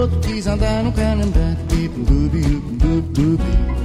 Outro quis andar no Calhambeque, bip-dubi-dubi-dubi.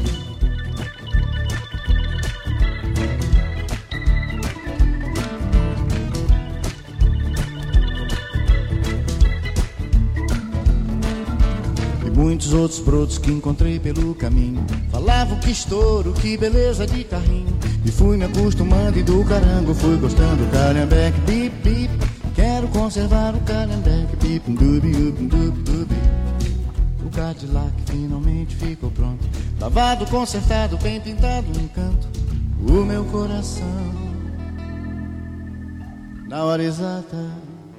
Muitos outros brotos que encontrei pelo caminho falavam que estouro, que beleza de carrinho. E fui me acostumando e do carango fui gostando do Calhambeque, bip, bip. Quero conservar o Calhambeque, bip, dubi, dubi, dubi. O Cadillac finalmente ficou pronto, lavado, consertado, bem pintado, um canto. O meu coração, na hora exata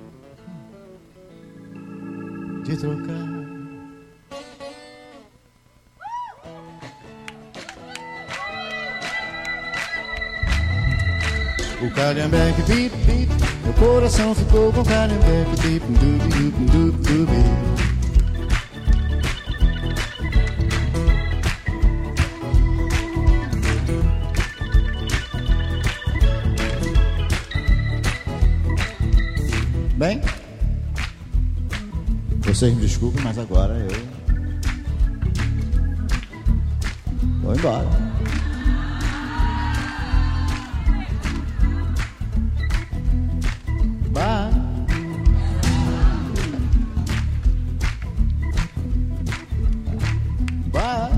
de trocar. O Calhambeque, bip, bip. Meu coração ficou com o Calhambeque, bip, dubi, dubi, dubi, dubi. Bem, vocês me desculpem, mas agora eu vou embora. Bye. Bye.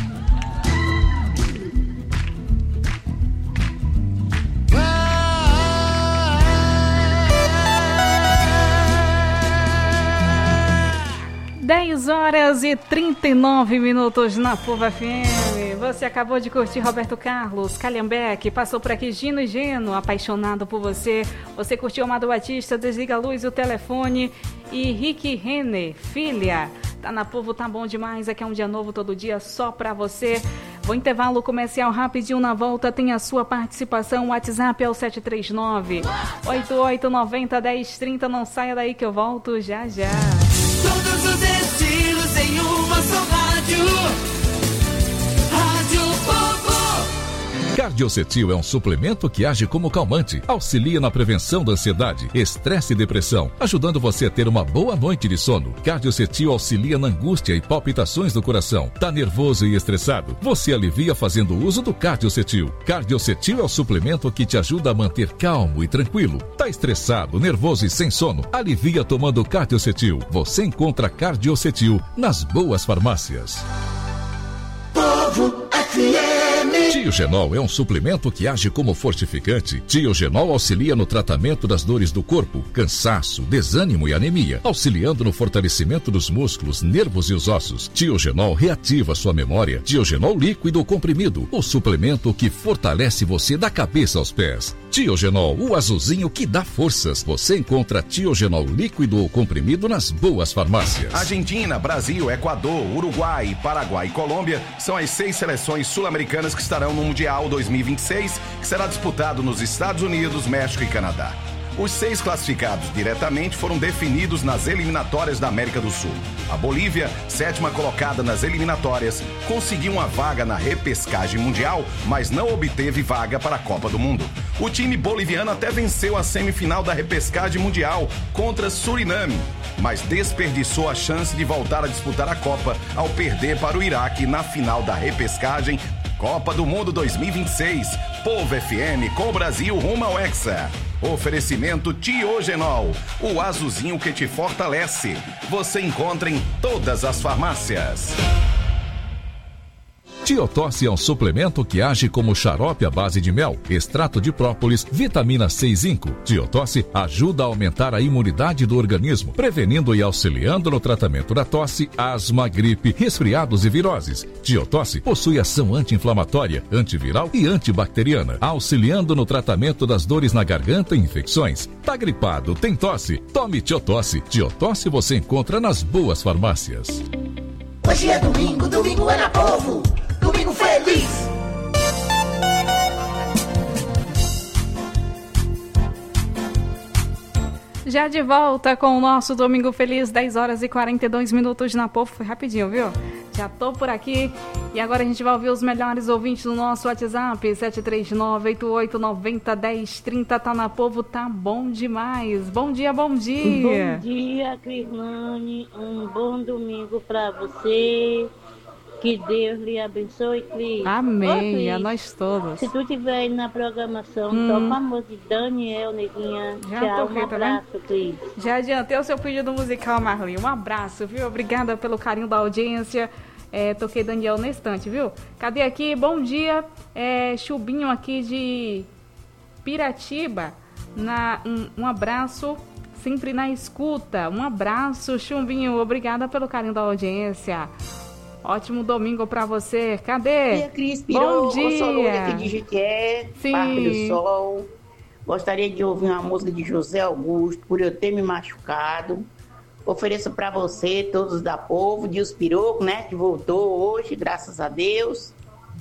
10h39 na Povo FM. Você acabou de curtir Roberto Carlos, Calhambeque, passou por aqui Gino e Geno, apaixonado por você. Você curtiu Amado Batista, Desliga a Luz e o Telefone. E Rick Renner, Filha. Tá na Povo, tá bom demais. Aqui é um dia novo todo dia só pra você. Vou intervalo comercial rapidinho, na volta tem a sua participação. O WhatsApp é o 739-8890-1030. Não saia daí que eu volto já já. Todos os estilos em uma só rádio. Rádio Povo. Cardiocetil é um suplemento que age como calmante, auxilia na prevenção da ansiedade, estresse e depressão, ajudando você a ter uma boa noite de sono. Cardiocetil auxilia na angústia e palpitações do coração. Tá nervoso e estressado? Você alivia fazendo uso do Cardiocetil. Cardiocetil é o suplemento que te ajuda a manter calmo e tranquilo. Tá estressado, nervoso e sem sono? Alivia tomando Cardiocetil. Você encontra Cardiocetil nas boas farmácias. Povo FM. Tiogenol é um suplemento que age como fortificante. Tiogenol auxilia no tratamento das dores do corpo, cansaço, desânimo e anemia, auxiliando no fortalecimento dos músculos, nervos e os ossos. Tiogenol reativa sua memória. Tiogenol líquido ou comprimido, o suplemento que fortalece você da cabeça aos pés. Tiogenol, o azulzinho que dá forças. Você encontra Tiogenol líquido ou comprimido nas boas farmácias. Argentina, Brasil, Equador, Uruguai, Paraguai e Colômbia são as 6 seleções sul-americanas que estarão no Mundial 2026, que será disputado nos Estados Unidos, México e Canadá. Os 6 classificados diretamente foram definidos nas eliminatórias da América do Sul. A Bolívia, 7ª colocada nas eliminatórias, conseguiu uma vaga na repescagem mundial, mas não obteve vaga para a Copa do Mundo. O time boliviano até venceu a semifinal da repescagem mundial contra Suriname, mas desperdiçou a chance de voltar a disputar a Copa ao perder para o Iraque na final da repescagem Copa do Mundo 2026. Povo FM com o Brasil rumo ao Hexa. Oferecimento Tiogenol, o azulzinho que te fortalece. Você encontra em todas as farmácias. Tiotosse é um suplemento que age como xarope à base de mel, extrato de própolis, vitamina C e zinco. Tiotosse ajuda a aumentar a imunidade do organismo, prevenindo e auxiliando no tratamento da tosse, asma, gripe, resfriados e viroses. Tiotosse possui ação anti-inflamatória, antiviral e antibacteriana, auxiliando no tratamento das dores na garganta e infecções. Tá gripado, tem tosse? Tome Tiotosse. Tiotosse você encontra nas boas farmácias. Hoje é domingo, domingo é na Povo. Domingo feliz! Já de volta com o nosso Domingo Feliz, 10 horas e 42 minutos na Povo. Foi rapidinho, viu? Já tô por aqui. E agora a gente vai ouvir os melhores ouvintes no nosso WhatsApp, 739-8890-1030. Tá na Povo, tá bom demais. Bom dia, bom dia. Bom dia, Crislane. Um bom domingo pra você. Que Deus lhe abençoe, Cris. Amém, Cris, a nós todos. se tu estiver aí na programação, toca a música de Daniel, neguinha. Tchau, um abraço, Cris. Já adiantei o seu pedido musical, Marli. Um abraço, viu? Obrigada pelo carinho da audiência. Toquei Daniel na estante, viu? Cadê aqui? Bom dia. Chubinho aqui de Piratiba. Um abraço, sempre na escuta. Um abraço, Chubinho. Obrigada pelo carinho da audiência. Ótimo domingo pra você. Cadê? Bom dia, Cris Pirou. Bom dia. Sou Lúlia aqui de Jequié, Parque do Sol. Gostaria de ouvir uma música de José Augusto, por eu ter me machucado. Ofereço pra você, todos da Povo, Dios Piroco, né? Que voltou hoje, graças a Deus.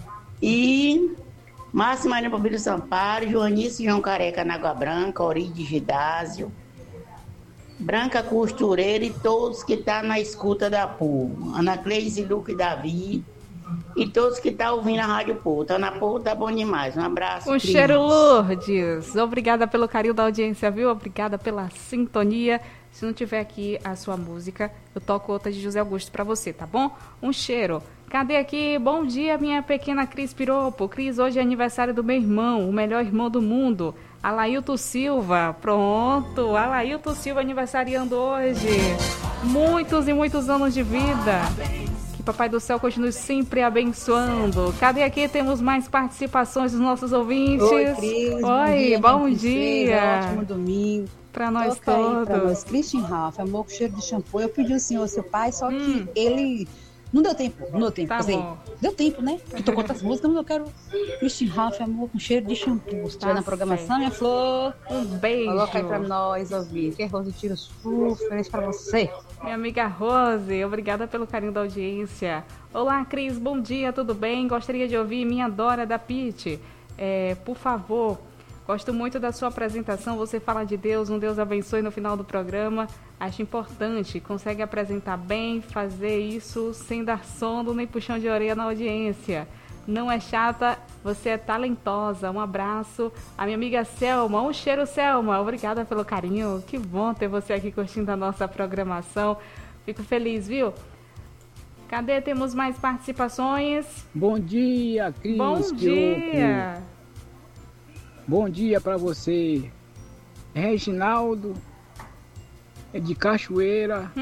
E Márcia Maria Pobilho Samparo, Joanice João Careca na Água Branca, Ori de Gidásio, Branca Costureira e todos que estão na escuta da Povo. Ana Cleise, Luca e Davi. E todos que estão ouvindo a Rádio Povo. Tá na Povo, tá bom demais. Um abraço. Um Cris. cheiro, Lourdes. Obrigada pelo carinho da audiência, viu? Obrigada pela sintonia. Se não tiver aqui a sua música, eu toco outra de José Augusto pra você, tá bom? Um cheiro. Cadê aqui? Bom dia, minha pequena Cris Piropo. Cris, hoje é aniversário do meu irmão, o melhor irmão do mundo. Alailton Silva, pronto, Alailton Silva aniversariando hoje, muitos e muitos anos de vida, que Papai do Céu continue sempre abençoando. Cadê aqui? Temos mais participações dos nossos ouvintes. Oi, Cris, bom dia. Ótimo domingo. Para nós Toca todos. aí pra nós, Christian Ralph, amor com cheiro de shampoo. Eu pedi assim ao seu pai, só que ele... Não deu tempo. Tá bom. Deu tempo, né? Tu tocou outras músicas, mas eu quero Christian Ralph, amor com cheiro de shampoo. Se tiver na programação, minha flor, Um beijo. coloca aí pra nós ouvir. Que é Rose Tira feliz pra você. Minha amiga Rose, obrigada pelo carinho da audiência. Olá, Cris, bom dia, tudo bem? Gostaria de ouvir Minha Dora da Pit. Por favor, gosto muito da sua apresentação. Você fala de Deus, um Deus abençoe no final do programa. Acho importante, consegue apresentar bem, fazer isso sem dar sono nem puxão de orelha na audiência. Não é chata, você é talentosa. Um abraço. A minha amiga Selma, um cheiro, Selma. Obrigada pelo carinho. Que bom ter você aqui curtindo a nossa programação. Fico feliz, viu? Cadê? Temos mais participações? Bom dia, Cris. Bom dia. Bom dia para você. Reginaldo, é de Cachoeira,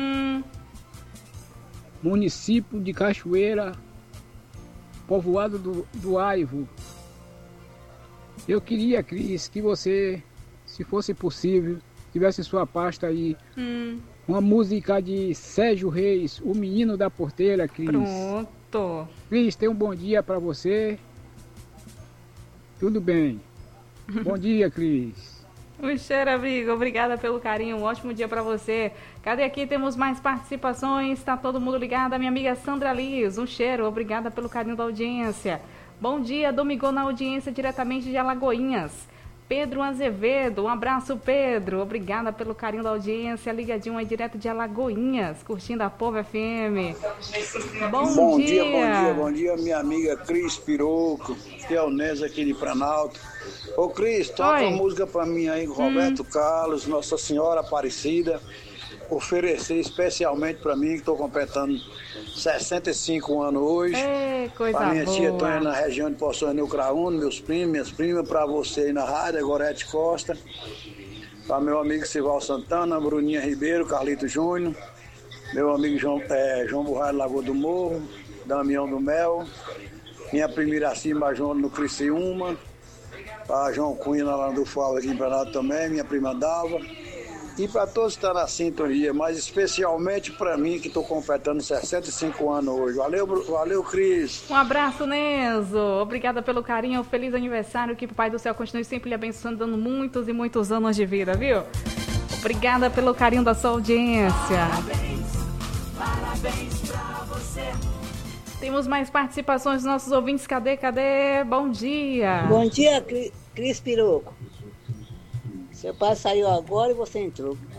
município de Cachoeira, povoado do Aivo. Eu queria, Cris, que você, se fosse possível, tivesse em sua pasta aí uma música de Sérgio Reis, O Menino da Porteira, Cris. Pronto. Cris, tenha um bom dia para você. Tudo bem. Bom dia, Cris. Um cheiro, amigo. Obrigada pelo carinho. Um ótimo dia para você. Cadê aqui? Temos mais participações. Está todo mundo ligado? A minha amiga Sandra Liz. Um cheiro. Obrigada pelo carinho da audiência. Bom dia, domingo na audiência diretamente de Alagoinhas. Pedro Azevedo. Um abraço, Pedro. Obrigada pelo carinho da audiência. Ligadinho aí direto de Alagoinhas, curtindo a Povo FM. Bom dia. Bom dia, minha amiga Cris Piroco, Teonesa aqui de Planalto. Ô Cris, toca uma música pra mim aí, Roberto Carlos, Nossa Senhora Aparecida. Oferecer especialmente pra mim, que tô completando 65 anos hoje. Coisa pra minha boa. tia Tônia na região de Poções do Craúno, meus primos, minhas primas, pra você aí na rádio, Gorete Costa. Pra meu amigo Sival Santana, Bruninha Ribeiro, Carlito Júnior. Meu amigo João Burralho Lagoa do Morro, Damião do Mel. Minha primeira Cima João no Criciúma. Para João Cunha na Landulfo aqui em Planalto também, minha prima Dalva. E para todos que estão na sintonia, mas especialmente para mim que estou completando 65 anos hoje. Valeu, Cris. Um abraço, Nezo. Obrigada pelo carinho. Feliz aniversário. Que o Pai do Céu continue sempre lhe abençoando, dando muitos e muitos anos de vida, viu? Obrigada pelo carinho da sua audiência. Parabéns pra você. Temos mais participações dos nossos ouvintes. Cadê? Bom dia. Bom dia, Cris Piroco. Seu pai saiu agora e você entrou.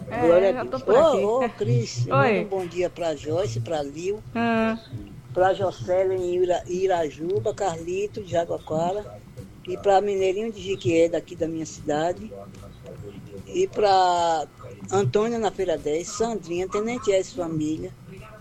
Glória já a tô Deus. por aqui. Ô, Cris, Oi. um bom dia pra Joyce, pra Lil, Ah, pra Jocélio em Irajuba, Carlito, de Jaguaquara, e pra Mineirinho de Jiquié, daqui da minha cidade, e pra Antônia na Feira 10, Sandrinha, Tenente S. Família,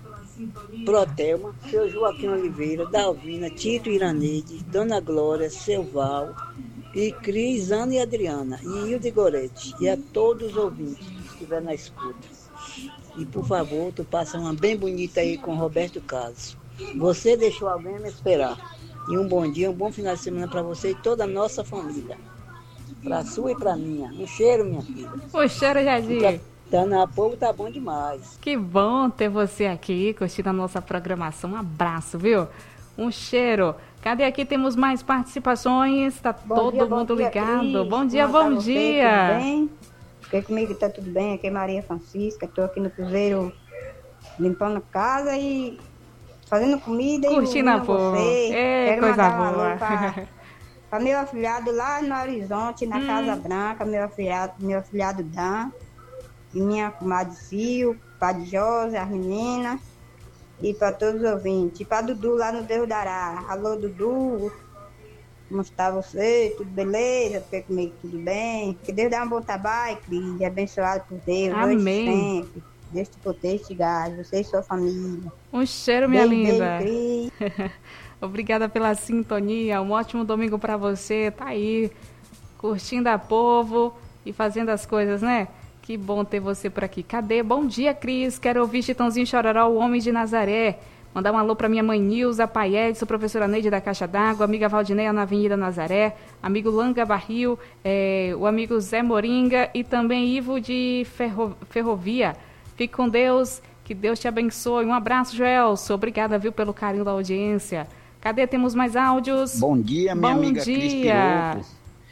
Protelma, seu Joaquim Oliveira, Dalvina, Tito Iraneide, Dona Glória, seu Val, e Cris, Ana e Adriana, e Hilde Gorete, e a todos os ouvintes que estiver na escuta. E por favor, tu passa uma bem bonita aí com Roberto Carlos. Você deixou alguém me esperar. E um bom dia, um bom final de semana para você e toda a nossa família. Pra sua e pra minha. Um cheiro, minha filha. um cheiro, Jadir. Tá na povo, tá bom demais. Que bom ter você aqui, curtindo a nossa programação. Um abraço, viu? Um cheiro. Cadê aqui? Temos mais participações. Tá todo mundo ligado. Cris. Bom dia, Como bom tá você? dia. Tudo bem? Fiquei comigo, tá tudo bem. Aqui é Maria Francisca. Estou aqui no Cruzeiro limpando a casa e fazendo comida. Curtindo a povo. Quero Coisa mandar um boa. alô para meu afilhado lá no Horizonte, na Casa Branca, meu afilhado Dan, e minha comadre Sil, padre José, as meninas, e para todos os ouvintes. E para Dudu lá no Deus Dará. Alô, Dudu, como está você? Tudo beleza? Fiquei comigo tudo bem? Que Deus dê um bom trabalho, Cris, abençoado por Deus. Amém. Hoje sempre. Deus te proteja, te guarde, você e sua família. Um cheiro, minha Beijo, linda. beijo, Obrigada pela sintonia. Um ótimo domingo para você. Tá aí, curtindo a povo e fazendo as coisas, né? Que bom ter você por aqui. Cadê? Bom dia, Cris. Quero ouvir Chitãozinho Chororó, o Homem de Nazaré. Mandar um alô para minha mãe Nilza, pai Edson, professora Neide da Caixa d'Água, amiga Valdineia na Avenida Nazaré, amigo Langa Barril, o amigo Zé Moringa e também Ivo de Ferrovia. Fique com Deus, que Deus te abençoe. Um abraço, Joelson. Obrigada, viu, pelo carinho da audiência. Cadê? Temos mais áudios? Bom dia, minha Bom amiga Cris dia. Piroto.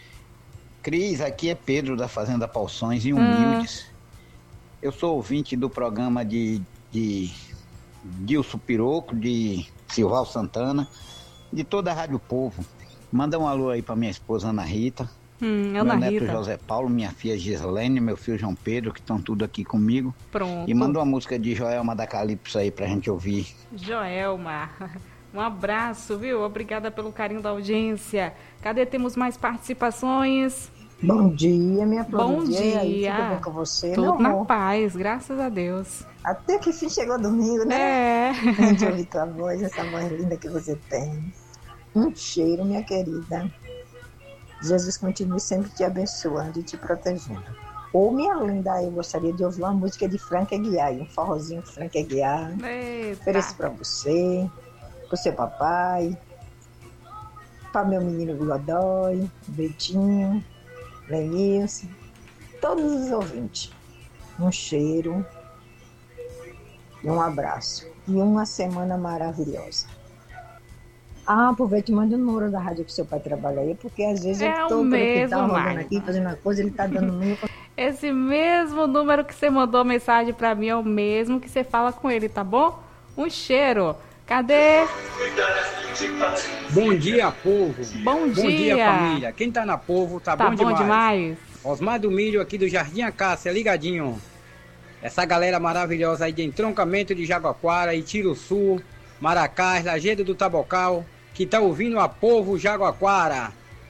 Cris, aqui é Pedro da Fazenda Pauções e Humildes. Eu sou ouvinte do programa de Dilson Piroco, de Silval Santana, de toda a Rádio Povo. Manda um alô aí pra minha esposa Ana Rita, Ana meu neto Rita. José Paulo, minha filha Gislene, meu filho João Pedro, que estão tudo aqui comigo. Pronto. E manda uma música de Joelma da Calypso aí pra gente ouvir. Joelma. Um abraço, viu? Obrigada pelo carinho da audiência. Cadê? Temos mais participações? Bom dia, minha Bom Flor. dia. Aí, tudo bem com você? Tudo Meu na amor? paz, graças a Deus. Até que fim chegou domingo, né? A gente ouvir tua voz, essa voz linda que você tem. Um cheiro, minha querida. Jesus continue sempre te abençoando e te protegendo. Ô, minha linda, eu gostaria de ouvir uma música de Frank Aguiar, um forrozinho de Frank Aguiar. Ofereço pra você, pro seu papai, para meu menino Godoy, Betinho, Lenilson, todos os ouvintes. Um cheiro e um abraço. E uma semana maravilhosa. Aproveite e manda o número da rádio que seu pai trabalha aí, porque às vezes eu estou rodando aqui, fazendo uma coisa, ele está dando número. Esse mesmo número que você mandou mensagem pra mim é o mesmo que você fala com ele, tá bom? Um cheiro. Cadê? Bom dia, povo. Bom dia. Bom dia, família. Quem tá na povo tá bom demais. Osmar do Milho aqui do Jardim Acácia, ligadinho. Essa galera maravilhosa aí de entroncamento de Jaguaquara, Itiruçu, Maracás, Lajeado do Tabocal, que tá ouvindo a povo Jaguaquara.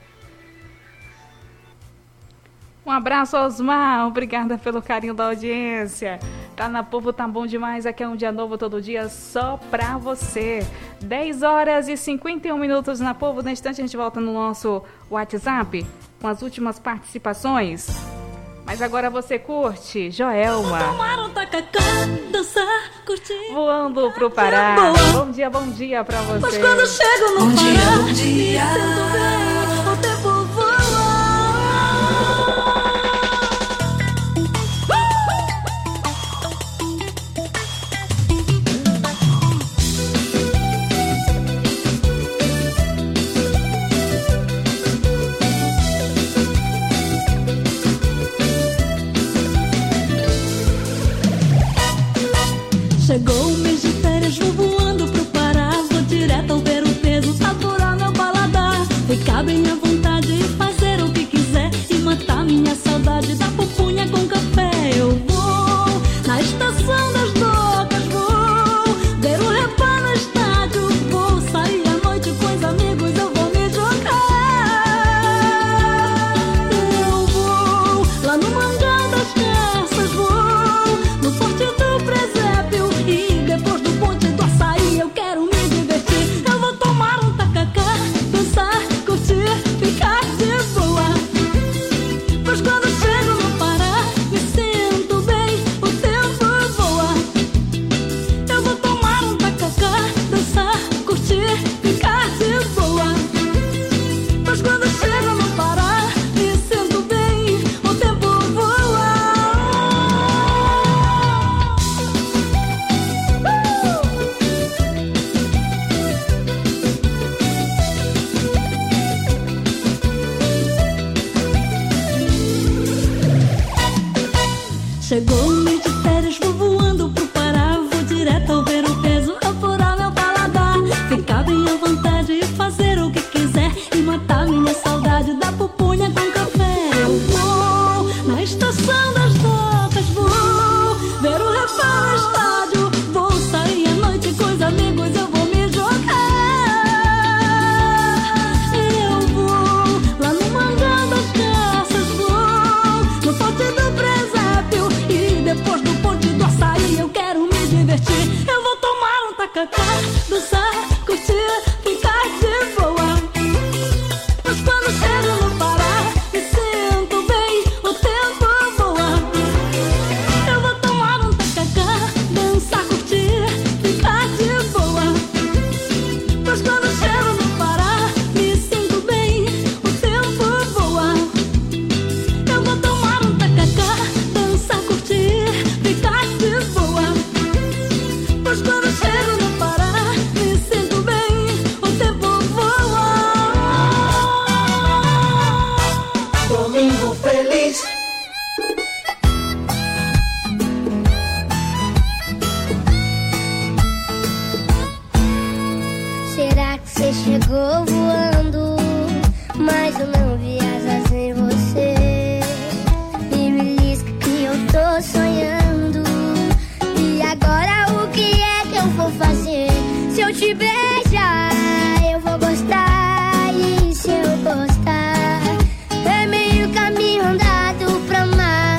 Um abraço, Osmar. Obrigada pelo carinho da audiência. Tá na Povo, tá bom demais. Aqui é um dia novo todo dia só pra você. 10 horas e 51 minutos na Povo. Na instante a gente volta no nosso WhatsApp com as últimas participações. Mas agora você curte Joelma. Voando pro Pará. Bom dia pra você. Mas quando chego no Pará, bom dia. Tento ver o tempo voar. Chegou o mês de férias, vou voando pro Pará. Vou direto ao ver o peso, saturar meu paladar. Ficar bem tacacá, dançar, curtir, ficar de boa. Mas quando chego no Pará, me sinto bem, o tempo voa. Eu vou tomar um tacacá, dançar, curtir, ficar de boa. Mas quando chego no Pará, me sinto bem, o tempo voa. Eu vou tomar um tacacá, dançar, curtir, ficar de boa. Mas quando chego no Pará, me sinto bem, o tempo voa. Domingo feliz. Será que você chegou voando, mas eu não vi asas em você? Me belisca que eu tô sonhando. E agora o que é que eu vou fazer? Se eu te beijar, eu vou gostar. E se eu gostar, é meio caminho andado pra amar.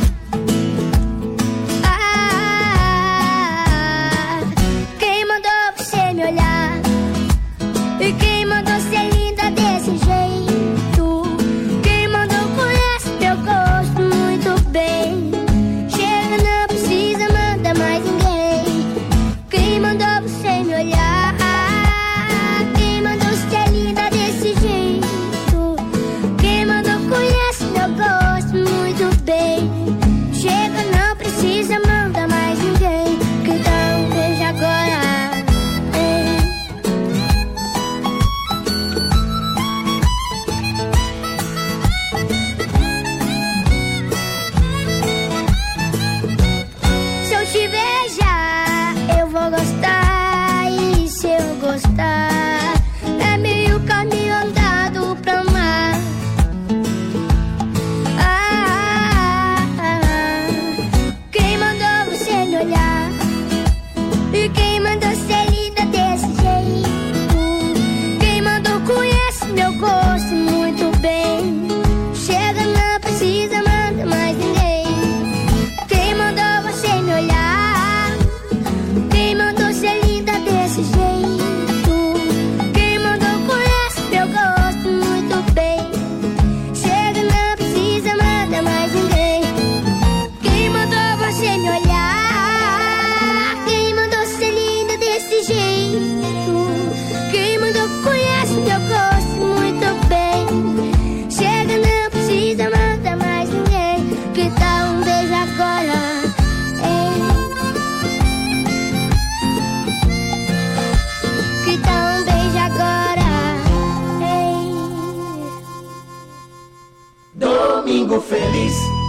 Quem mandou você me olhar? E quem mandou ser linda desse jeito? Quem mandou conhece meu gosto muito bem. Chega, não precisa mandar mais ninguém. Quem mandou você me olhar? Quem mandou ser linda desse jeito? Quem mandou conhece meu gosto muito bem. Chega, não precisa mandar mais ninguém. Que tal um beijo agora? Se eu te beijar, eu vou gostar. E se eu gostar, é meio caminho andado pra amar. Quem mandou você me olhar? E quem mandou ser linda desse jeito? Quem mandou conhece meu gosto muito bem. Chega, não precisa mandar mais ninguém. Quem mandou você me olhar? Quem mandou ser linda desse jeito? Quem mandou conhece meu gosto muito bem. Chega, não precisa mandar mais ninguém. Quem mandou você me olhar? Quem mandou ser linda desse jeito? Quem mandou conhece meu gosto muito bem. Chega, não precisa mandar mais ninguém. Que tal um beijo agora? Que tal um beijo agora? Domingo feliz.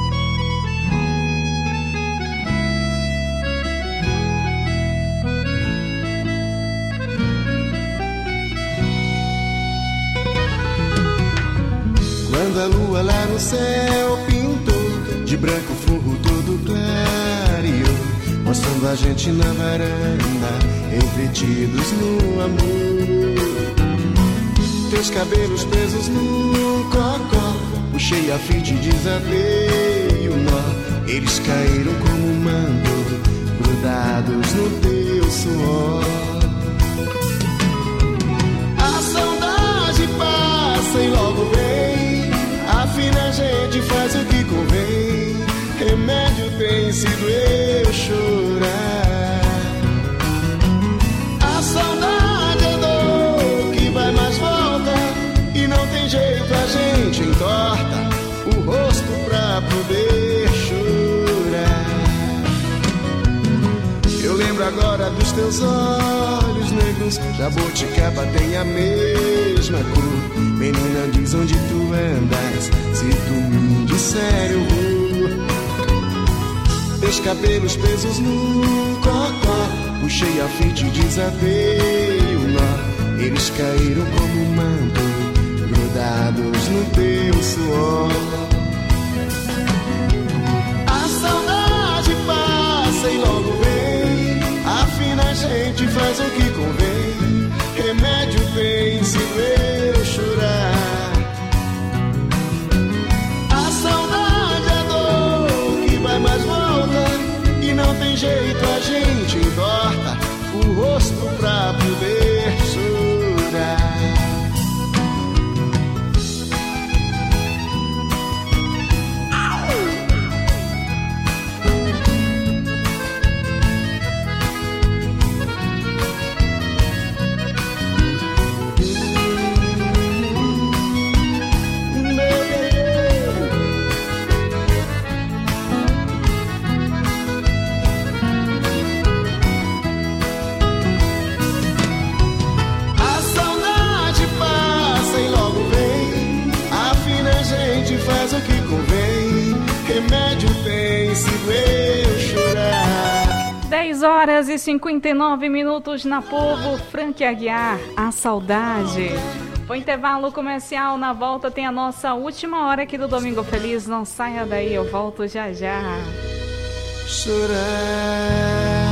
Quando a lua lá no céu pintou de branco o forro todo clareou, mostrando a gente na varanda, entretidos no amor. Teus cabelos presos num cocó, puxei a fita e desatei o nó. Eles caíram como um manto, grudados no teu suor. A saudade passa e logo vem, afinal a gente faz o que convém. Remédio tem sido eu chorar. A saudade é dor que vai mais volta, e não tem jeito, a gente entorta o rosto pra poder chorar. Eu lembro agora dos teus olhos negros, jabuticaba tem a mesma cor. Menina, diz onde tu andas, se tu me disser eu vou. Teus cabelos presos num cocó, puxei a fita e desatei o nó. Eles caíram como um manto, grudados no teu suor. A saudade passa e logo vem, afinal a gente faz o que convém. Remédio tem sido eu chorar. A saudade é dor que vai mais volta, e não tem jeito, a gente entorta o rosto pra poder chorar. Faz o que convém, remédio tem se eu chorar. 10h59 na Povo, Frank Aguiar, A Saudade. O intervalo comercial, na volta tem a nossa última hora aqui do Domingo Feliz. Não saia daí, eu volto já já. Chorar.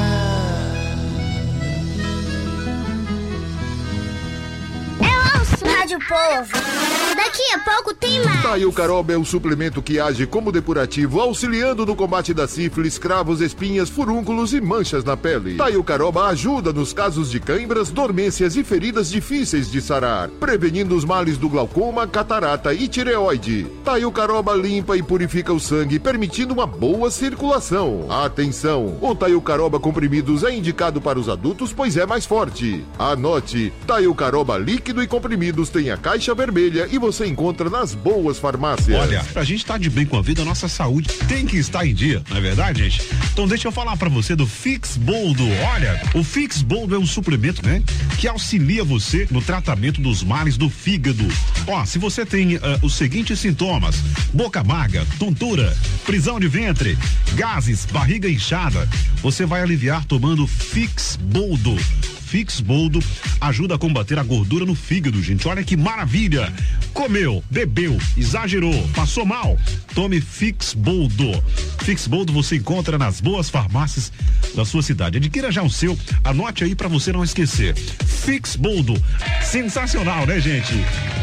Rádio Povo, daqui a pouco tem mais. Taiocaroba é um suplemento que age como depurativo, auxiliando no combate da sífilis, cravos, espinhas, furúnculos e manchas na pele. Taiocaroba ajuda nos casos de cãibras, dormências e feridas difíceis de sarar, prevenindo os males do glaucoma, catarata e tireoide. Taiocaroba limpa e purifica o sangue, permitindo uma boa circulação. Atenção, o Taiocaroba comprimidos é indicado para os adultos, pois é mais forte. Anote, Taiocaroba líquido e comprimidos tem a caixa vermelha e você encontra nas boas farmácias. Olha, pra gente estar de bem com a vida, a nossa saúde tem que estar em dia, não é verdade, gente? Então deixa eu falar pra você do Fix Boldo. Olha, o Fix Boldo é um suplemento, né? Que auxilia você no tratamento dos males do fígado. Ó, se você tem os seguintes sintomas: boca amarga, tontura, prisão de ventre, gases, barriga inchada, você vai aliviar tomando Fix Boldo. Fix Boldo ajuda a combater a gordura no fígado, gente. Olha que maravilha! Comeu, bebeu, exagerou, passou mal? Tome Fix Boldo. Fix Boldo você encontra nas boas farmácias da sua cidade. Adquira já o seu, anote aí pra você não esquecer. Fix Boldo. Sensacional, né, gente?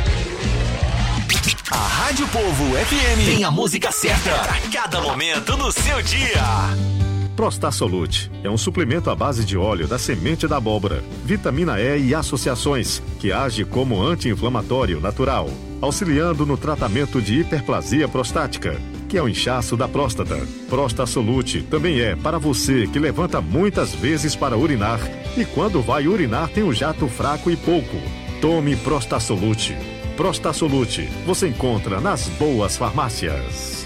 A Rádio Povo FM tem a música certa pra cada momento no seu dia. Prostasolute é um suplemento à base de óleo da semente da abóbora, vitamina E e associações, que age como anti-inflamatório natural, auxiliando no tratamento de hiperplasia prostática, que é o inchaço da próstata. Prostasolute também é para você que levanta muitas vezes para urinar e quando vai urinar tem um jato fraco e pouco. Tome Prostasolute. Prostasolute você encontra nas boas farmácias.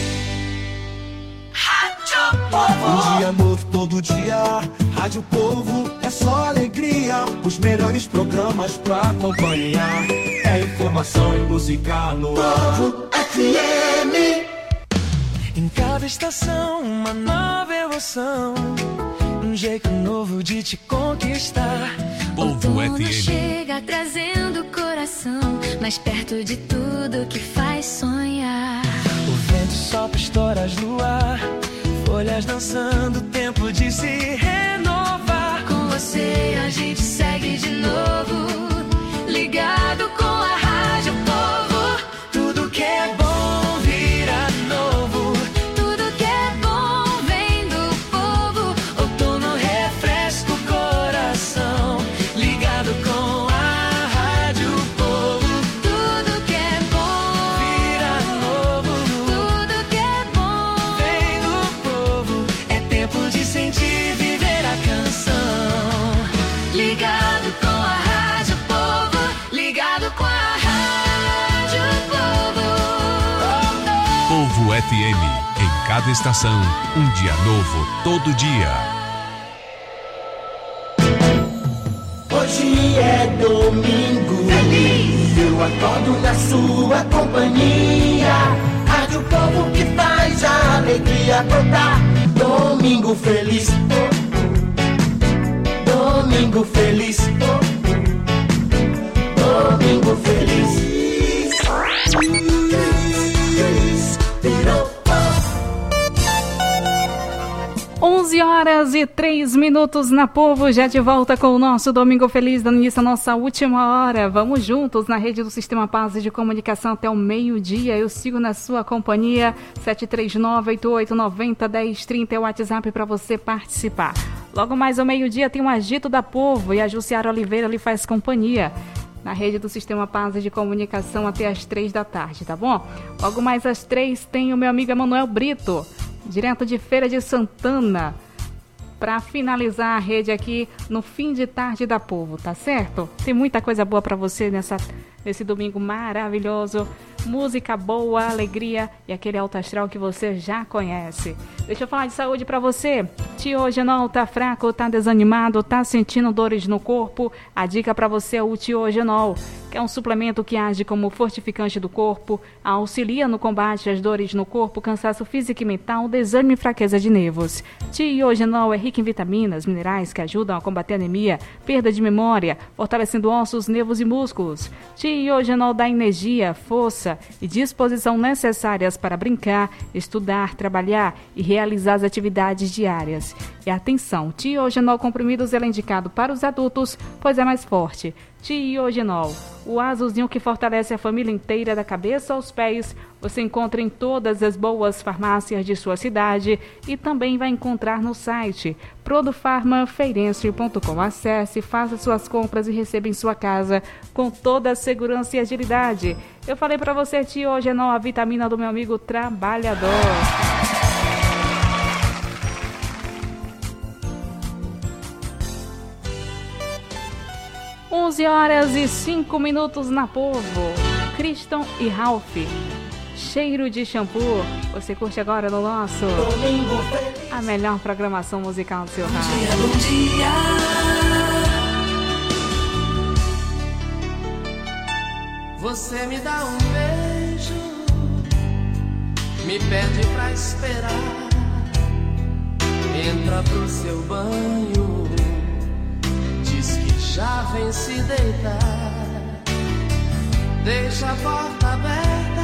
Um dia novo todo dia, Rádio Povo é só alegria. Os melhores programas pra acompanhar. É informação e música no Povo FM. Em cada estação uma nova emoção, um jeito novo de te conquistar. Povo Outono FM chega trazendo o coração mais perto de tudo que faz sonhar. O vento sopra estoras no ar, folhas dançando, tempo de se renovar. Com você a gente segue de novo, ligado com a Rádio Povo. Tudo que é bom vira novo, tudo que é bom vem do povo. outono refresca o coração, ligado com a Rádio Povo. Tudo que é bom vira novo, tudo que é bom vem do povo. É tempo de sentir, viver a canção, ligado com a Rádio Povo, ligado com a Rádio Povo. Povo FM, em cada estação, um dia novo, todo dia. Hoje é domingo feliz, eu acordo na sua companhia. Rádio Povo que faz a alegria brotar. Domingo feliz, domingo feliz, domingo feliz. 11h03 na Povo, já de volta com o nosso Domingo Feliz, dando início à nossa última hora. Vamos juntos na rede do Sistema Paz de Comunicação até o meio-dia. Eu sigo na sua companhia. 739-8890-1030 é o WhatsApp para você participar. Logo mais ao meio-dia tem o Agito da Povo e a Jussiara Oliveira lhe faz companhia na rede do Sistema Paz de Comunicação até às 3 da tarde, tá bom? Logo mais às 3 tem o meu amigo Emanuel Brito, direto de Feira de Santana, para finalizar a rede aqui no fim de tarde da Povo, tá certo? Tem muita coisa boa para você nesse domingo maravilhoso. Música boa, alegria e aquele alto astral que você já conhece. Deixa eu falar de saúde para você. Tiogenol tá fraco, tá desanimado, tá sentindo dores no corpo? A dica para você é o Tiogenol, que é um suplemento que age como fortificante do corpo, auxilia no combate às dores no corpo, cansaço físico e mental, desânimo e fraqueza de nervos. Tiogenol é rico em vitaminas, minerais que ajudam a combater anemia, perda de memória, fortalecendo ossos, nervos e músculos. Tiogenol dá energia, força e disposição necessárias para brincar, estudar, trabalhar e realizar as atividades diárias. E atenção, Tiogenol comprimidos é indicado para os adultos, pois é mais forte. Tiogenol, o azulzinho que fortalece a família inteira da cabeça aos pés, você encontra em todas as boas farmácias de sua cidade e também vai encontrar no site produfarmafeirense.com. Acesse, faça suas compras e receba em sua casa com toda a segurança e agilidade. Eu falei para você, Tiogenol, a vitamina do meu amigo trabalhador. 11h05 na Povo. Criston e Ralph, Cheiro de Shampoo. Você curte agora no nosso a melhor programação musical do seu rádio. Bom dia. Você me dá um beijo, me pede pra esperar, entra pro seu banho, diz que já vem se deitar, deixa a porta aberta,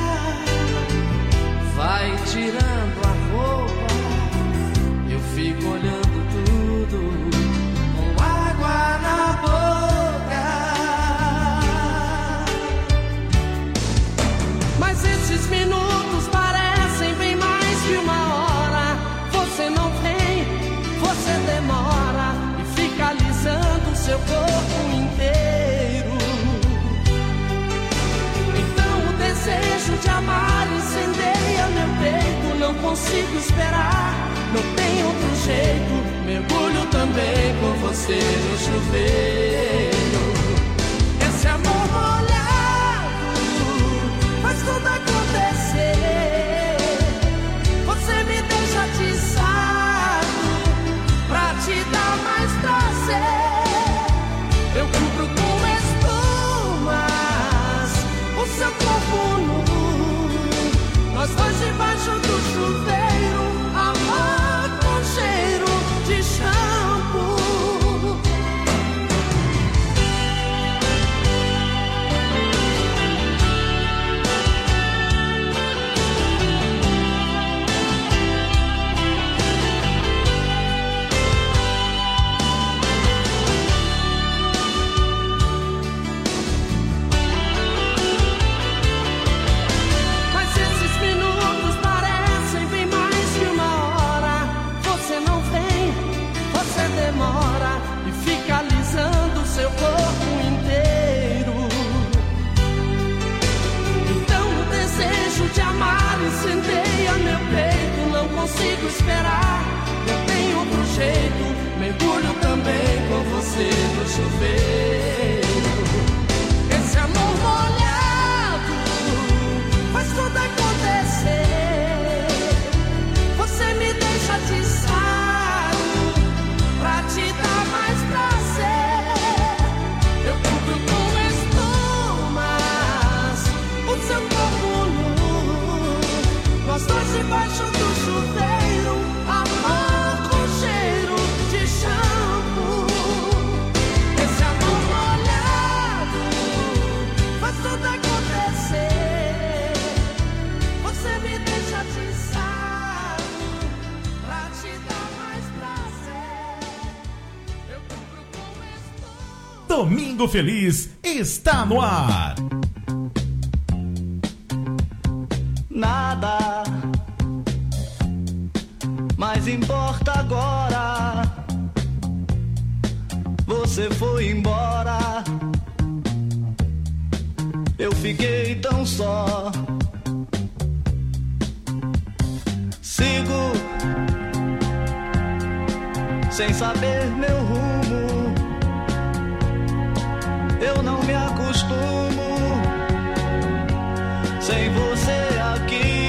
vai tirando a roupa, eu fico olhando tudo com água na boca. Mas esses minutos parecem bem mais que uma hora. Você não vem, você demora e fica alisando o seu corpo inteiro. Então o desejo de amar incendeia meu peito. Não consigo esperar, não tem outro jeito. Mergulho também com você no chuveiro. Esse amor molhado faz tudo acontecer. Você me deixa atiçado pra te dar mais prazer. Eu cubro com espumas o seu corpo nu, nós dois debaixo do chuveiro, amor com cheiro de shampoo. Domingo Feliz está no ar. Nada mais importa agora. Você foi embora. Eu fiquei tão só. Sigo sem saber meu rumo. Eu não me acostumo sem você aqui.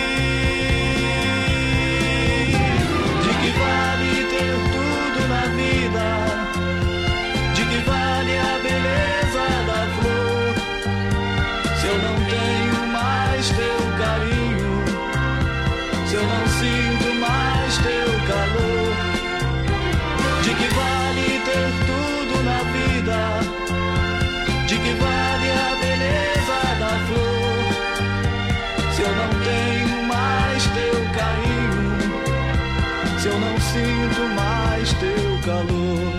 De que vale ter tudo na vida? De que vale a beleza da flor? Se eu não tenho mais teu carinho, se eu não sinto mais teu calor. De que vale ter tudo na vida? De que vale a beleza da flor? Se eu não tenho mais teu carinho, se eu não sinto mais teu calor.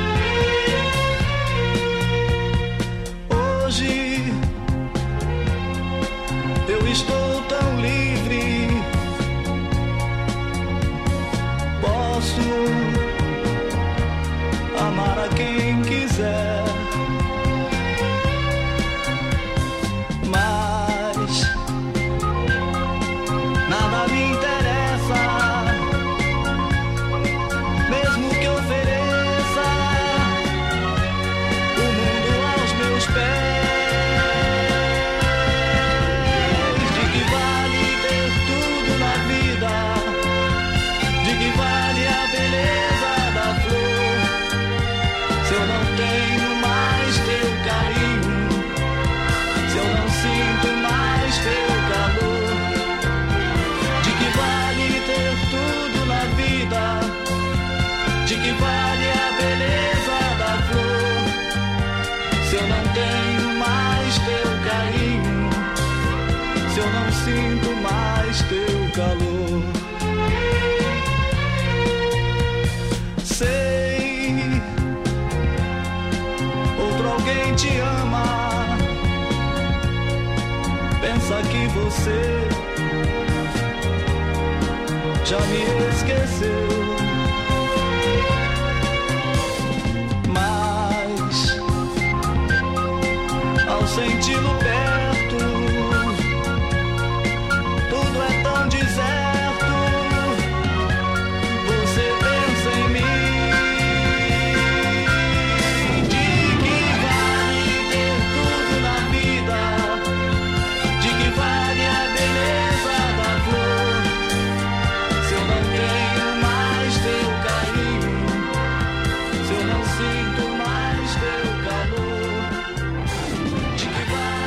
Hoje eu estou tão livre, posso amar a quem quiser, mas nada me interessa, mesmo que ofereça o mundo aos meus pés. De que vale ter tudo na vida? De que vale a beleza da flor? Se eu não tenho mais teu carinho, se eu não sinto mais teu calor. De que vale ter tudo na vida? De que vale a beleza da flor? Se eu não tenho mais teu carinho, se eu não sinto mais teu calor. Sei, outro alguém te ama, pensa que você já me esqueceu. Mas ao senti-lo perto, tudo é tão deserto. Você pensa em mim. De que vale ter tudo na vida? De que vale a beleza da flor? Se eu não tenho mais teu carinho, se eu não sinto mais teu calor. De que vale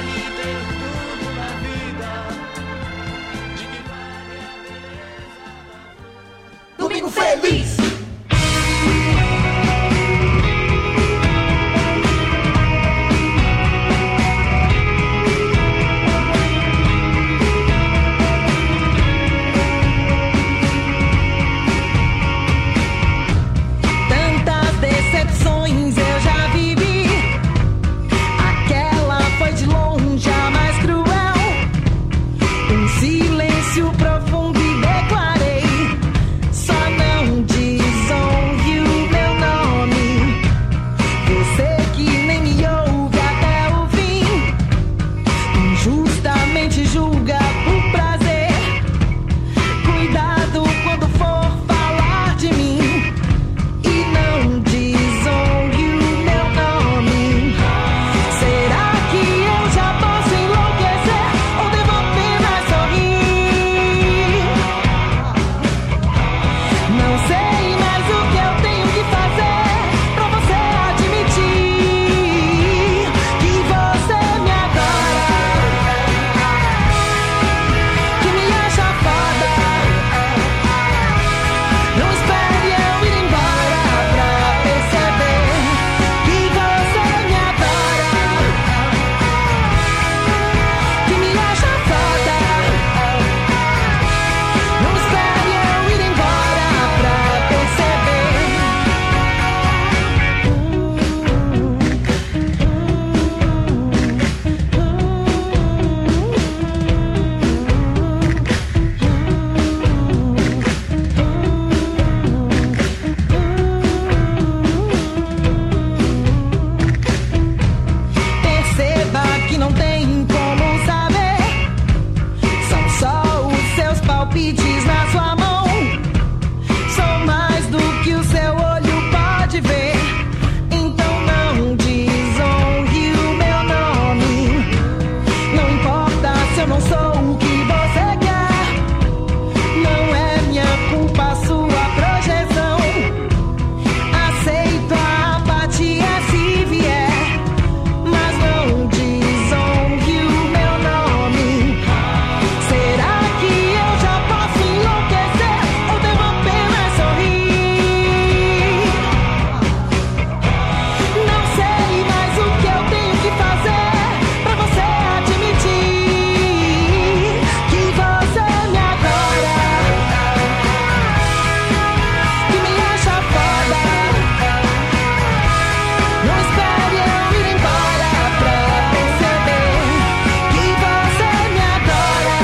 Não espere eu ir embora pra perceber que você me adora,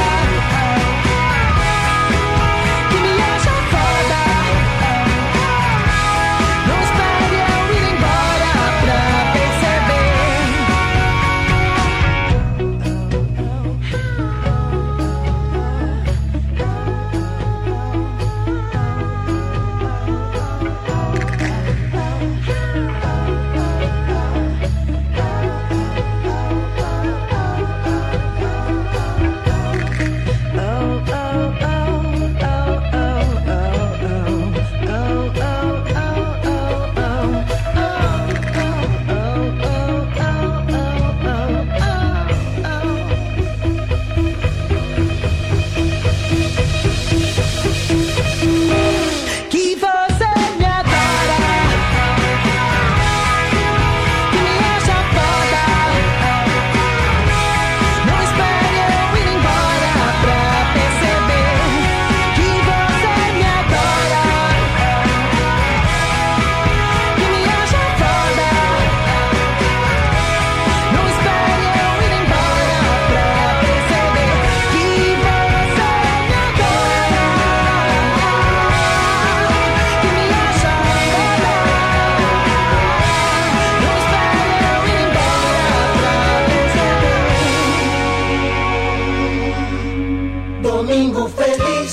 que me acha foda. Não espere eu ir embora pra perceber. Que você me adora, que me acha foda. Não espere eu ir embora pra perceber que você me adora, que me acha foda. Não espere eu ir embora pra perceber que você me adora, que me acha foda. Não espere eu ir embora pra perceber. Domingo feliz.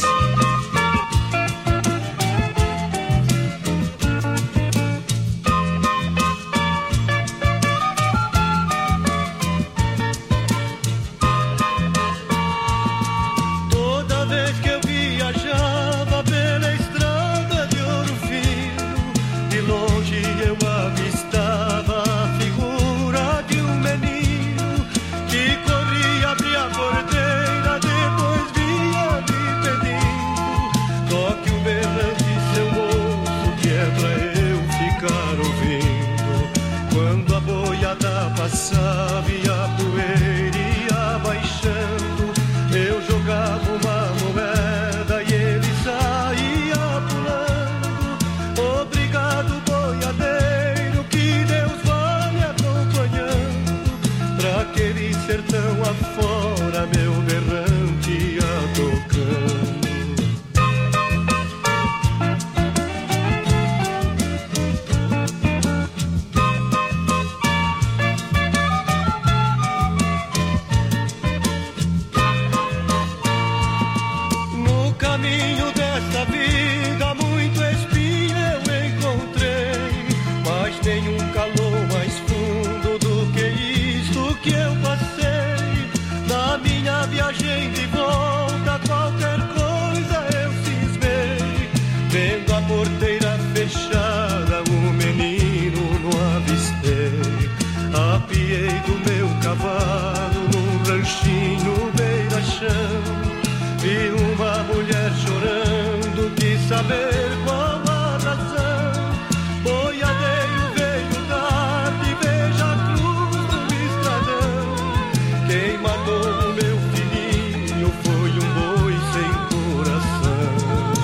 Toda vez que eu viajava pela estrada de Ouro Fino, de longe eu avistava a figura de um menino que corria, abria a porteira, depois vinha me pedindo: toque o berrante, seu moço, que é pra eu ficar ouvindo. Quando a boiada passava e a poeira ia baixando, eu jogava uma moeda e ele saía pulando. Obrigado, boiadeiro, que Deus vá me acompanhando. Pra aquele sertão afora, meu berrante ia tocando. No caminho desta vida, muito espinho eu encontrei, mas nenhum calor mais fundo do que isto que eu passei. Na minha viagem de volta, qualquer coisa eu cismei. Vendo a porteira fechada, o menino não avistei. Apiei do meu cavalo num ranchinho beira-chão. Vi uma mulher chorando, quis saber qual a razão. Boiadeiro veio tarde, veja a cruz do estradão. Quem matou o meu filhinho foi um boi sem coração.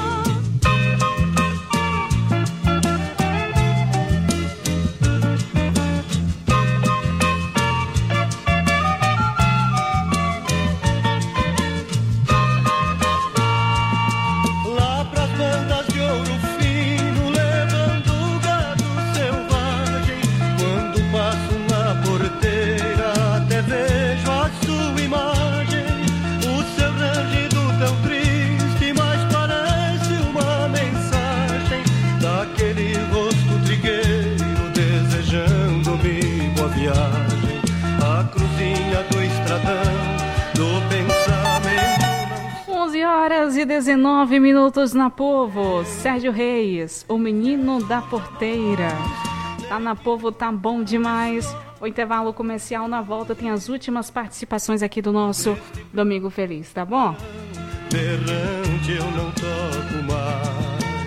Lá pras bandas de Ouro Fino, levando gado selvagem. Quando passo na porteira, até vejo a sua imagem. O seu rangido tão triste, mas parece uma mensagem daquele rosto trigueiro, desejando-me boa viagem. A cruzinha do estradão, do pensamento. 11 horas e 19 minutos na Povo. Sérgio Reis, o menino da porteira. Tá na Povo, tá bom demais. O intervalo comercial, na volta tem as últimas participações aqui do nosso Domingo Feliz, tá bom? Berrante eu não toco mais.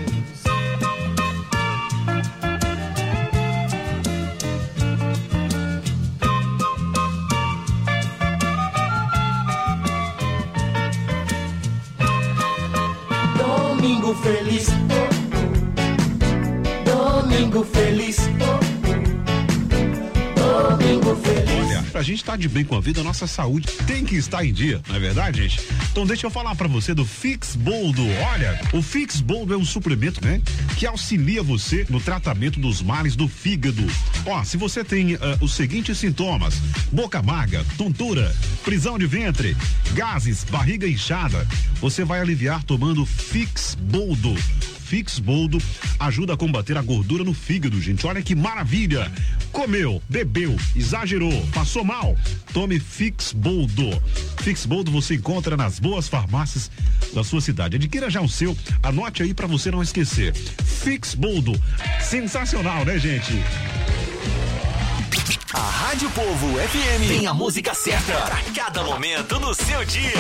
Domingo feliz, domingo feliz, pra gente estar de bem com a vida, a nossa saúde tem que estar em dia, não é verdade, gente? Então deixa eu falar pra você do Fix Boldo. Olha, o Fix Boldo é um suplemento, né? Que auxilia você no tratamento dos males do fígado. Ó, se você tem os seguintes sintomas: boca amarga, tontura, prisão de ventre, gases, barriga inchada, você vai aliviar tomando Fix Boldo. Fix Boldo ajuda a combater a gordura no fígado, gente. Olha que maravilha! Comeu, bebeu, exagerou, passou mal? Tome Fix Boldo. Fix Boldo você encontra nas boas farmácias da sua cidade. Adquira já o seu, anote aí pra você não esquecer. Fix Boldo. Sensacional, né, gente? A Rádio Povo FM tem a música certa pra cada momento no seu dia.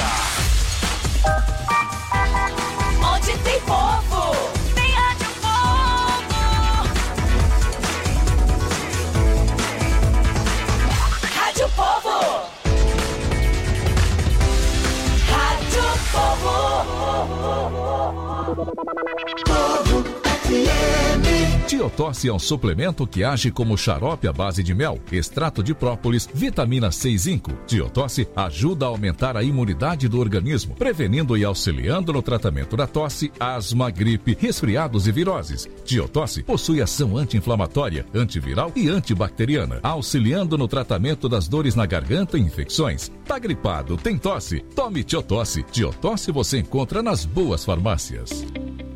Onde tem povo, tem Rádio Povo. Rádio Povo. Rádio Povo. Povo FM. Tiotosse é um suplemento que age como xarope à base de mel, extrato de própolis, vitamina C e zinco. Tiotosse ajuda a aumentar a imunidade do organismo, prevenindo e auxiliando no tratamento da tosse, asma, gripe, resfriados e viroses. Tiotosse possui ação anti-inflamatória, antiviral e antibacteriana, auxiliando no tratamento das dores na garganta e infecções. Tá gripado, tem tosse? Tome Tiotosse. Tiotosse você encontra nas boas farmácias.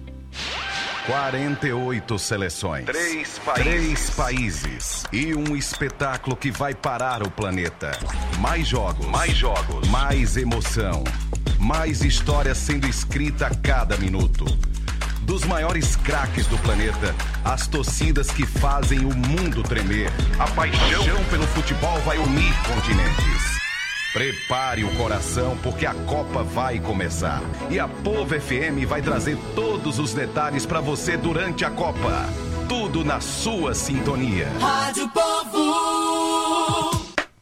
48 seleções, 3 países e um espetáculo que vai parar o planeta. Mais jogos, mais emoção, mais história sendo escrita a cada minuto. Dos maiores craques do planeta, as torcidas que fazem o mundo tremer. A paixão pelo futebol vai unir continentes. Prepare o coração porque a Copa vai começar. E a Povo FM vai trazer todos os detalhes para você durante a Copa. Tudo na sua sintonia. Rádio Povo.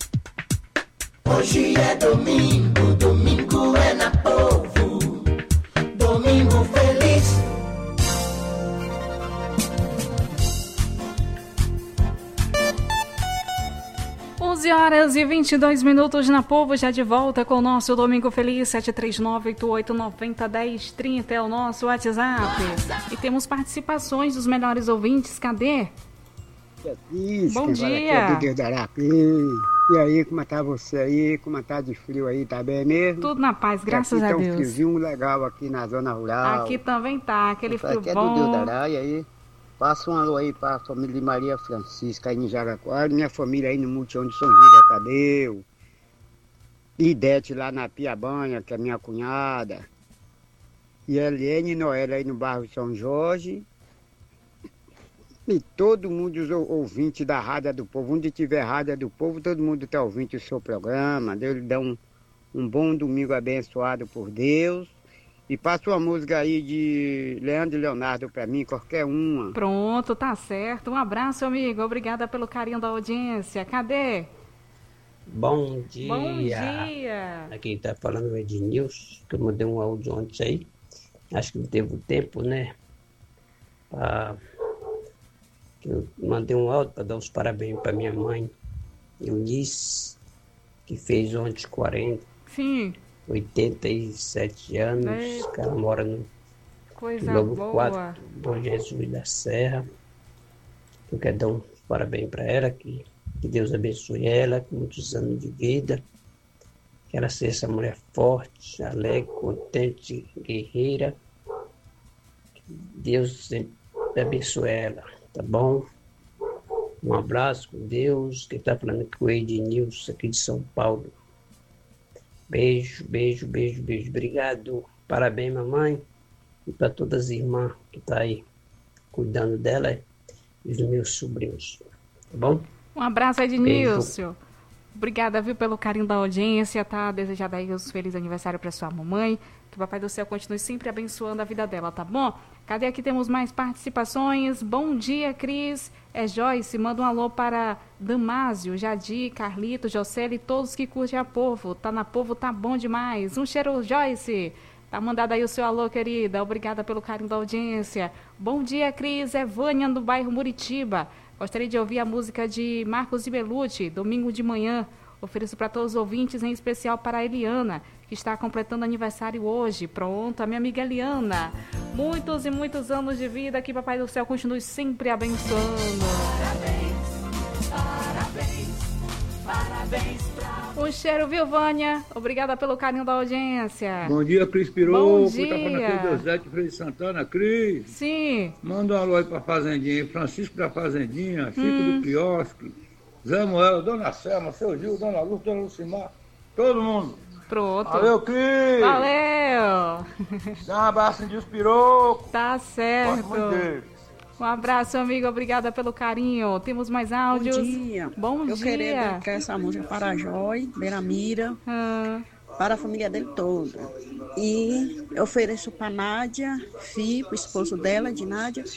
Hoje é domingo, domingo é na Povo. Domingo feliz. Horas e 22 minutos na Povo, já de volta com o nosso Domingo Feliz. 739-8890-1030 é o nosso WhatsApp. E temos participações dos melhores ouvintes. Cadê? Bom dia. Aqui é do Arapi. E aí, como tá você aí? Como tá de frio aí? Tá bem mesmo? Tudo na paz, graças a Deus. Tá um friozinho legal aqui na zona rural. Aqui também tá, aquele frio aqui bom. Aqui é do Deus e aí. Passa um alô aí para a família de Maria Francisca aí em Jaraguá, minha família aí no Multião de São Júlio Tadeu, Idete lá na Piabanha, que é minha cunhada, e Helene Noel aí no bairro São Jorge, e todo mundo, os ouvintes da Rádio do Povo, onde tiver Rádio do Povo, todo mundo está ouvindo o seu programa. Deus lhe dá um bom domingo abençoado por Deus. E passa uma música aí de Leandro e Leonardo pra mim, qualquer uma. Pronto, tá certo. Um abraço, amigo. Obrigada pelo carinho da audiência. Cadê? Bom dia. Bom dia. Aqui tá falando o Ednilson, que eu mandei um áudio antes aí. Acho que não teve tempo, né? Eu mandei um áudio para dar os parabéns para minha mãe, Eunice, que fez ontem 87 anos, que ela mora no quilômetro 4, Bom Jesus da Serra. Eu quero dar um parabéns para ela, que Deus abençoe ela, com muitos anos de vida, que ela seja essa mulher forte, alegre, contente, guerreira. Que Deus sempre abençoe ela, tá bom? Um abraço com Deus, que está falando com o Ednilson aqui de São Paulo. Beijo, beijo, beijo, beijo. Obrigado. Parabéns, mamãe. E para todas as irmãs que estão aí cuidando dela e dos meus sobrinhos. Tá bom? Um abraço, Ednilson. Obrigada, viu, pelo carinho da audiência. Tá desejado aí os felizes aniversário para sua mamãe. Que o Papai do Céu continue sempre abençoando a vida dela, tá bom? Cadê? Aqui temos mais participações. Bom dia, Cris. É Joyce, manda um alô para Damásio, Jadi, Carlito, Jocely e todos que curtem a Povo. Tá na Povo, tá bom demais. Um cheiro, Joyce. Tá mandado aí o seu alô, querida. Obrigada pelo carinho da audiência. Bom dia, Cris. É Vânia, do bairro Muritiba. Gostaria de ouvir a música de Marcos e Belucci, Domingo de Manhã. Ofereço para todos os ouvintes, em especial para a Eliana, que está completando aniversário hoje. Pronto, a minha amiga Eliana. Muitos e muitos anos de vida, que Papai do Céu continue sempre abençoando. Parabéns Um cheiro, viu, Vânia? Obrigada pelo carinho da audiência. Bom dia, Cris Piroco. Bom dia. Tá falando aqui do Zé de Freire Santana. Cris. Sim. Manda um alô aí pra Fazendinha. Francisco da Fazendinha, Chico do Quiosque, Zé Moel, Dona Selma, Seu Gil, Dona Luz, Dona Lucimar, todo mundo. Pronto. Valeu, Cris. Valeu. Dá um abraço em Deus Piroco. Tá certo. Um abraço, amigo. Obrigada pelo carinho. Temos mais áudios. Bom dia. Bom eu dia. queria dedicar essa música para a Joy, Beiramira, para a família dele toda. E eu ofereço para Nádia, Fico, o esposo dela, de Nádia.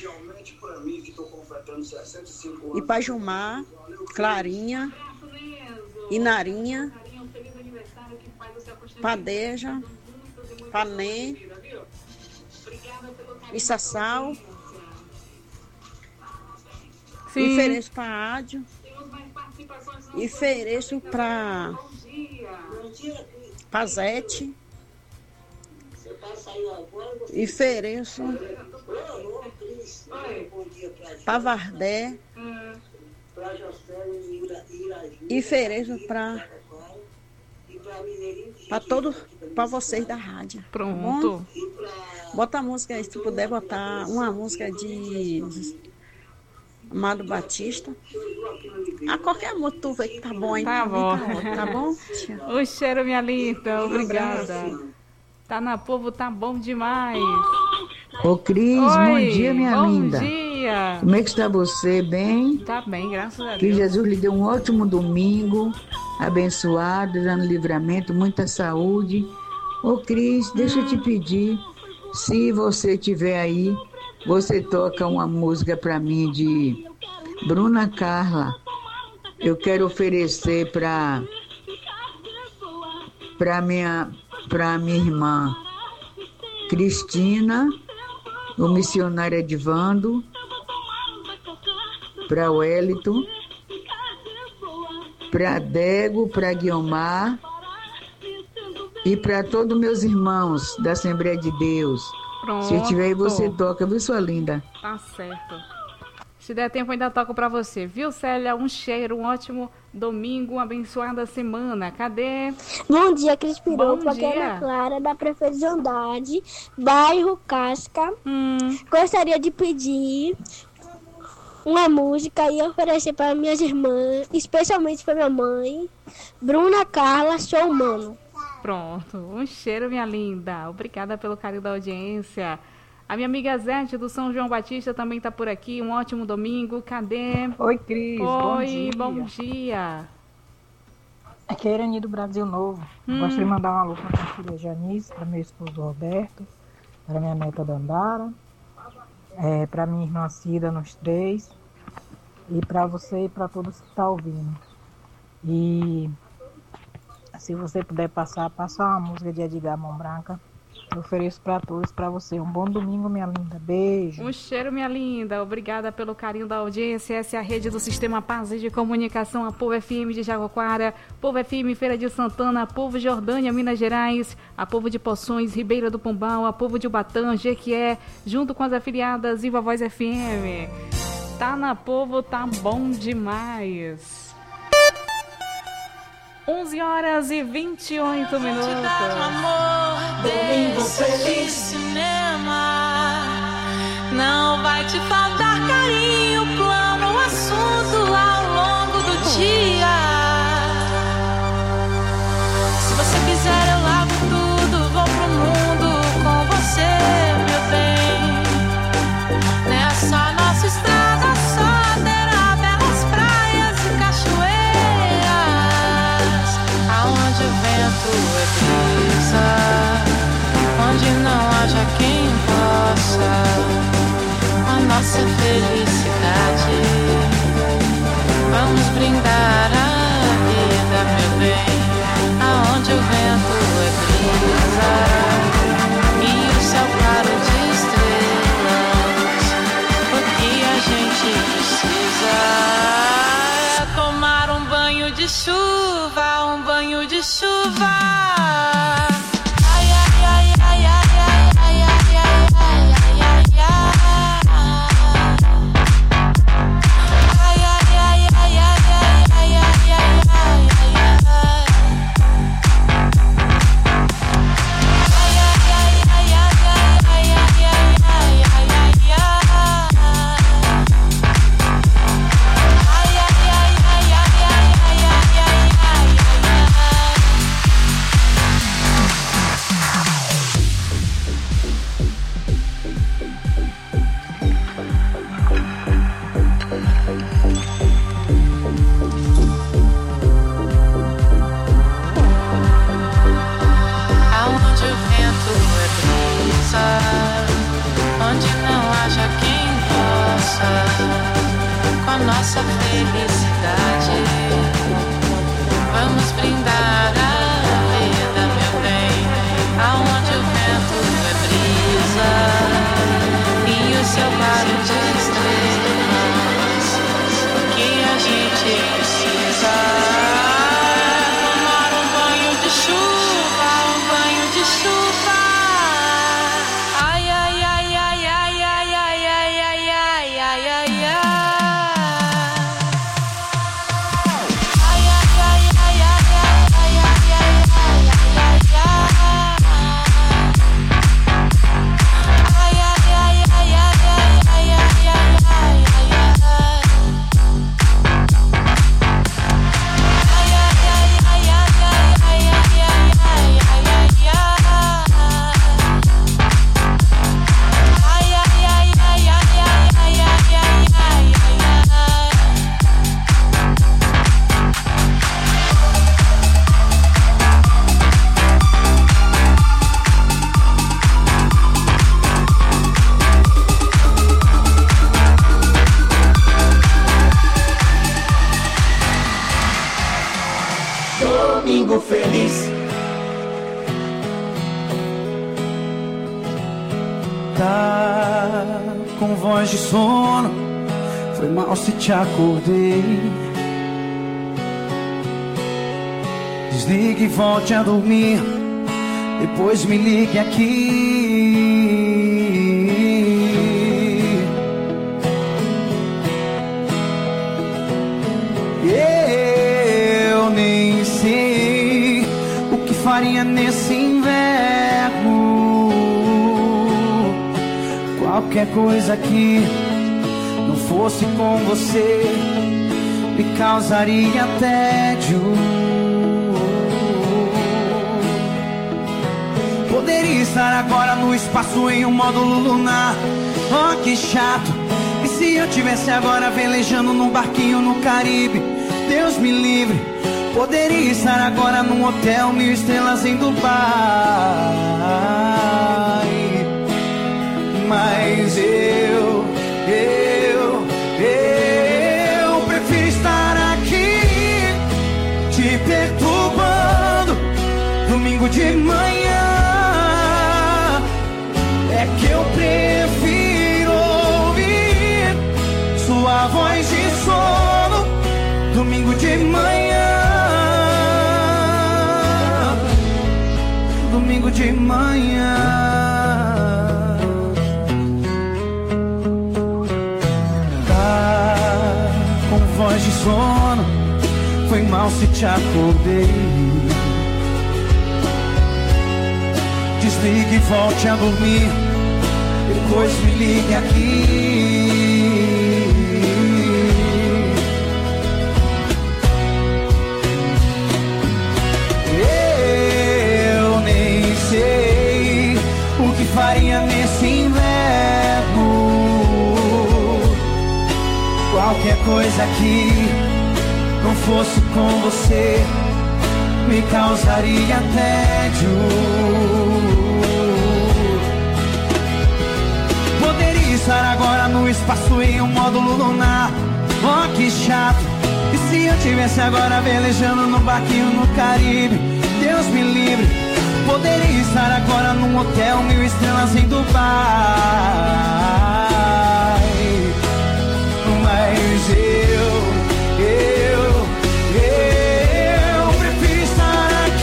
E para Gilmar, Clarinha, Inarinha, Padeja, Panê, e Sassal. Sim. Ofereço para a Ádio. E ofereço para Zete. E ofereço para Vardé. E ofereço para todos, para vocês da rádio. Pronto. Tá, bota a música aí, se puder botar uma música de Amado Batista. A qualquer música tu vê que tá bom aí. Tá bom. Tá bom? O cheiro, minha linda. Obrigada. Tá na Povo, tá bom demais. Ô, Cris, bom dia, minha linda. Bom dia. Como é que está você? Bem? Tá bem, graças a Deus. Que Jesus lhe dê um ótimo domingo, abençoado, dando livramento, muita saúde. Ô, Cris, deixa eu te pedir, se você tiver aí, você toca uma música para mim de Bruna Carla. Eu quero oferecer para minha irmã Cristina, o missionário Edvando, para Wellington, para Dego, para Guiomar e para todos meus irmãos da Assembleia de Deus. Pronto. Se tiver aí, você toca, viu, sua linda? Tá certo. Se der tempo, ainda toco pra você. Viu, Célia? Um cheiro, um ótimo domingo, uma abençoada semana. Cadê? Bom dia, Cris Piroco. Bom Aqui é dia. Ana Clara, da Prefeita de Andrade, bairro Casca. Gostaria de pedir uma música e oferecer para minhas irmãs, especialmente para minha mãe, Bruna Carla, Sou Humano. Pronto. Um cheiro, minha linda. Obrigada pelo carinho da audiência. A minha amiga Zete, do São João Batista, também está por aqui. Um ótimo domingo. Cadê? Oi, Cris. Oi, bom dia. bom dia. Aqui é a Irani do Brasil Novo. Gostaria de mandar um alô para minha filha Janice, para meu esposo Roberto, para minha neta Dandara, para minha irmã Cida, nos três, e para você e para todos que estão ouvindo. E se você puder passa uma música de Edgar Mão Branca. Eu ofereço para todos, para você. Um bom domingo, minha linda. Beijo. Um cheiro, minha linda. Obrigada pelo carinho da audiência. Essa é a rede do Sistema Paz de Comunicação, a Povo FM de Jaguaquara, Povo FM Feira de Santana, a Povo Jordânia, Minas Gerais, a Povo de Poções, Ribeira do Pombal, a Povo de Ubatã, Jequié, junto com as afiliadas Viva Voz FM. Tá na Povo, tá bom demais. 11h28 minutos. Domingo feliz, cinema. Não vai te faltar carinho, plano, assunto ao longo do dia. Se você quiser, eu largo tudo, vou pro mundo com você, meu bem. Nessa nossa estrada só terá belas praias e cachoeiras, aonde o vento é brisa, onde não haja quem possa a nossa felicidade. Vamos brindar a vida, meu bem, aonde o vento é brisa e o céu claro de estrelas. O que a gente precisa é tomar um banho de chuva de chuva. Nossa felicidade, vamos brindar a vida, meu bem, aonde o vento é brisa e o céu claro de estrelas, que a gente precisa tomar um banho de chuva, um banho de chuva. Ai, ai, ai, ai, ai, ai, ai, ai, ai, ai, ai, ai, ai. Domingo feliz. Tá com voz de sono, foi mal se te acordei. Desligue e volte a dormir, depois me ligue aqui. Eu nem sei o que faria nesse inverno. Qualquer coisa que não fosse com você me causaria tédio. Poderia estar agora no espaço em um módulo lunar. Oh, que chato. E se eu tivesse agora velejando num barquinho no Caribe? Deus me livre. Poderia estar agora num hotel 1000 estrelas em Dubai. Mas eu prefiro estar aqui te perturbando domingo de manhã. É que eu prefiro ouvir sua voz de sono domingo de manhã. Domingo de manhã. Tá com voz de sono, foi mal se te acordei. Desligue e volte a dormir, depois me ligue aqui. Eu nem sei o que faria nesse inverno. Qualquer coisa que não fosse com você me causaria tédio. Poderia estar agora no espaço em um módulo lunar. Oh, que chato. E se eu tivesse agora velejando num barquinho no Caribe? Deus me livre. Poderia estar agora num hotel 1000 estrelas em Dubai. Mas eu prefiro estar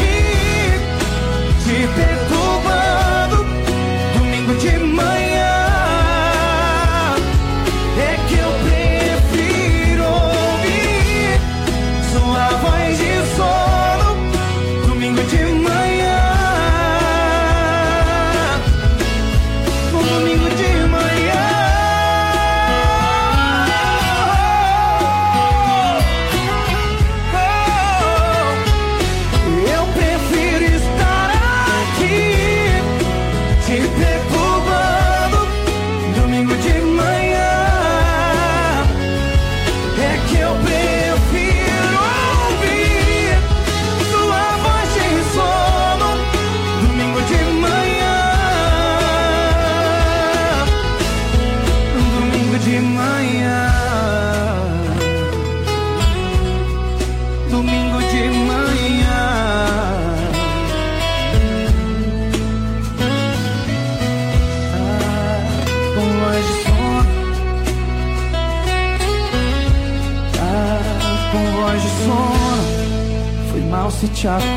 mal se te acobre.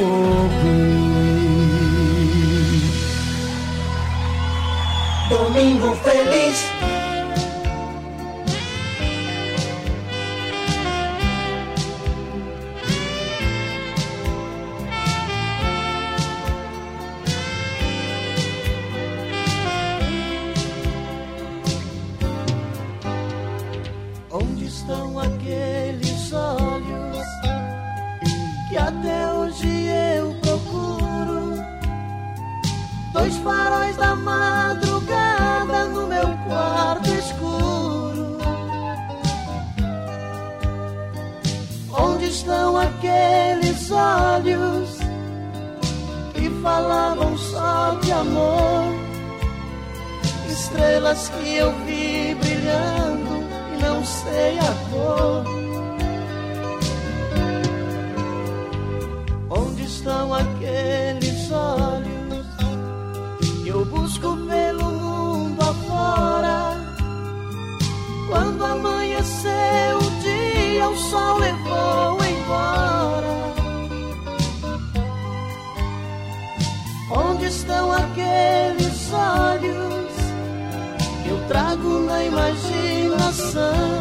Domingo feliz. Onde estão aqueles olhos que até hoje eu procuro? Dois faróis da madrugada no meu quarto escuro. Onde estão aqueles olhos que falavam só de amor? Estrelas que eu vi brilhando e não sei a cor. Onde estão aqueles olhos que eu busco pelo mundo afora? Quando amanheceu o dia, o sol levou embora. Onde estão aqueles olhos que eu trago na imaginação?